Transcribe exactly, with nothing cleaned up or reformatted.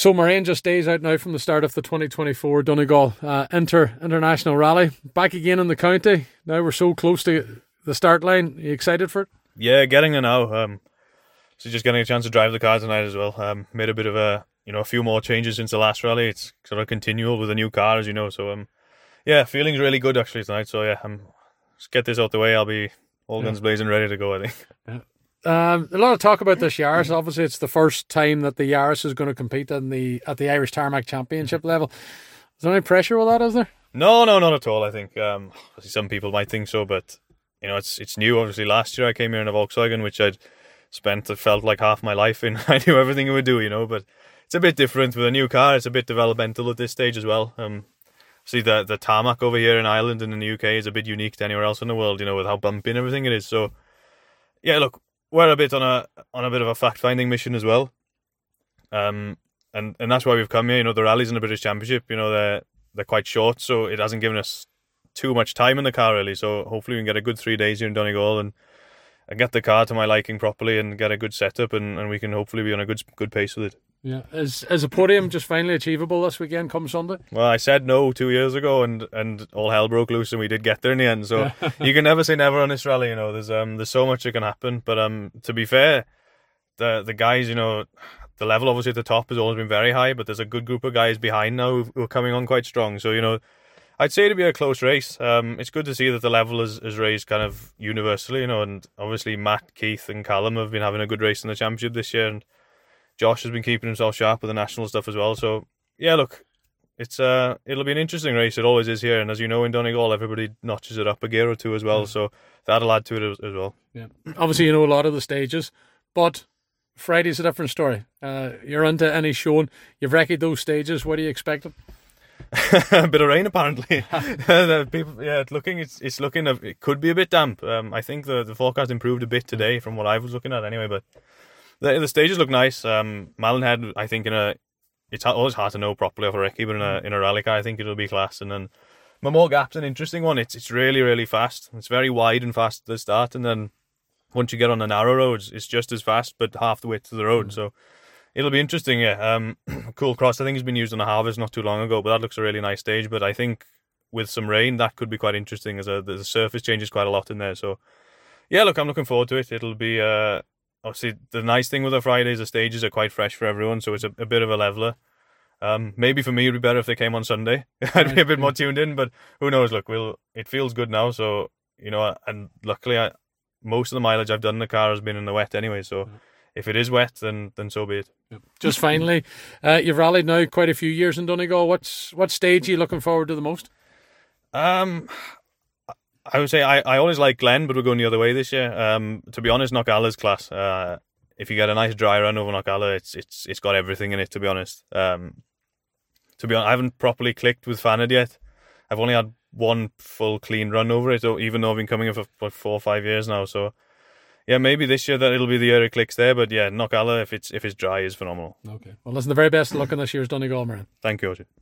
So Moraine just days out now from the start of the twenty twenty-four Donegal uh, Inter International Rally. Back again in the county. Now we're so close to the start line. Are you excited for it? Yeah, getting there now. Um, so just getting a chance to drive the car tonight as well. Um, made a bit of a, you know, a few more changes since the last rally. It's sort of continual with a new car, as you know. So um, yeah, feeling's really good actually tonight. So yeah, I'm just get this out the way. I'll be all guns yeah. blazing, ready to go, I think. Yeah. Um, a lot of talk about this Yaris. Obviously, it's the first time that the Yaris is going to compete in the at the Irish Tarmac Championship level. Is there any pressure with that, is there? No, no, not at all. I think um, some people might think so, but you know, it's it's new. Obviously, last year I came here in a Volkswagen, which I'd spent, it felt like half my life in. I knew everything it would do, you know, but it's a bit different with a new car. It's a bit developmental at this stage as well. Um, see, the the tarmac over here in Ireland and in the U K is a bit unique to anywhere else in the world, you know, with how bumpy and everything it is. So, yeah, look, we're a bit on a on a bit of a fact finding mission as well, um, and and that's why we've come here. You know, the rallies in the British Championship, you know, they're they're quite short, so it hasn't given us too much time in the car really. So hopefully we can get a good three days here in Donegal and and get the car to my liking properly and get a good setup, and, and we can hopefully be on a good good pace with it. Yeah, is is a podium just finally achievable this weekend come Sunday? Well, I said no two years ago, and, and all hell broke loose, and we did get there in the end. So you can never say never on this rally. You know, there's um there's so much that can happen. But um to be fair, the the guys, you know, the level obviously at the top has always been very high, but there's a good group of guys behind now who are coming on quite strong. So you know, I'd say it'd be a close race. Um, it's good to see that the level is, is raised kind of universally, you know, and obviously Matt, Keith and Callum have been having a good race in the championship this year, and Josh has been keeping himself sharp with the national stuff as well. So yeah, look, it's uh, it'll be an interesting race. It always is here, and as you know, in Donegal, everybody notches it up a gear or two as well. Yeah. So that'll add to it as, as well. Yeah, obviously you know a lot of the stages, but Friday's a different story. Uh, you're into any showing. You've wrecked those stages. What do you expect? A bit of rain apparently. the people, yeah, it's looking, it's it's looking, it could be a bit damp. Um, I think the, the forecast improved a bit today from what I was looking at anyway. But the the stages look nice. Um, Mallinhead, I think in a, it's always hard to know properly off a recce, but in a in a rally car, I think it'll be class. And then Mamore Gap's an interesting one. It's it's really really fast. It's very wide and fast at the start, and then once you get on the narrow roads, it's just as fast, but half the width of the road. Mm. So it'll be interesting, yeah. Um, Cool Cross, I think, has been used on the Harvest not too long ago, but that looks a really nice stage. But I think with some rain, that could be quite interesting, as a, the surface changes quite a lot in there. So, yeah, look, I'm looking forward to it. It'll be, uh, obviously, the nice thing with the Fridays, the stages are quite fresh for everyone, so it's a, a bit of a leveler. Um, maybe for me, it'd be better if they came on Sunday. I'd be a bit more tuned in, but who knows? Look, we'll, it feels good now, so, you know, and luckily, I, most of the mileage I've done in the car has been in the wet anyway, so... Yeah. If it is wet, then then so be it. Just finally, uh, you've rallied now quite a few years in Donegal. What's what stage are you looking forward to the most? Um, I would say I, I always like Glen, but we're going the other way this year. Um, to be honest, Knockala's class. Uh, if you get a nice dry run over Knockala, it's it's it's got everything in it. To be honest, um, to be honest, I haven't properly clicked with Fanad yet. I've only had one full clean run over it, even though I've been coming here for, for four or five years now. So. Yeah, maybe this year that it'll be the year it clicks there, but yeah, Knockala, if it's if it's dry, is phenomenal. Okay. Well, listen, the very best of luck in this year's Donegal, Moraine. Thank you, Oisin.